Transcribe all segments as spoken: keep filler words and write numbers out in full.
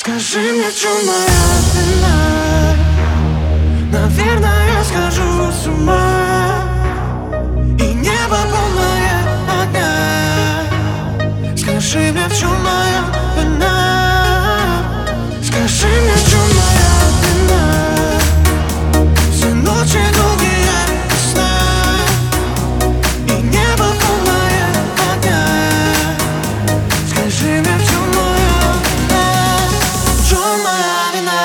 Скажи мне, в чем моя вина? Наверное, я схожу с ума, и небо полное огня. Скажи мне, в чем моя вина? Скажи мне, в чем моя вина? Все ночи долгие без сна, и небо полное огня. Скажи мне, в чем моя вина? В чем моя вина?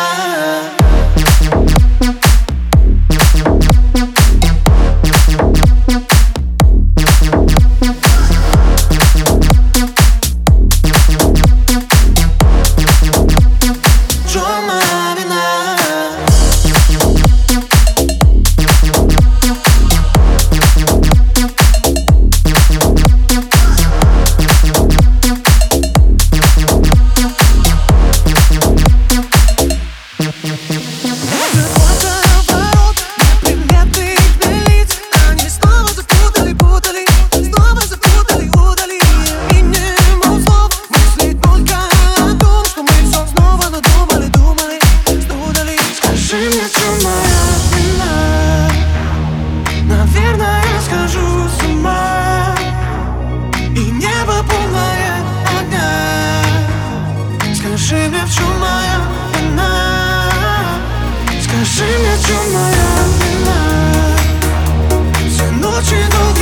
Наверное, я схожу с ума, и небо полное огня. Скажи мне, в чем моя вина? Скажи мне, в чем моя вина? Все ночи долгие.